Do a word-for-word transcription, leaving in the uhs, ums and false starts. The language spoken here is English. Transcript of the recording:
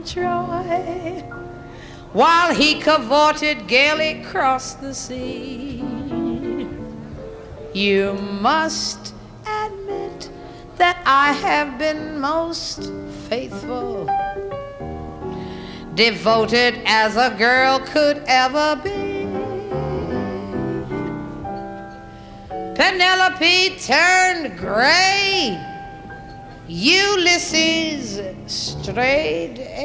on Troy, while he cavorted gaily across the sea. You must admit that I have been most faithful, devoted as a girl could ever be. Penelope turned gray, Ulysses strayed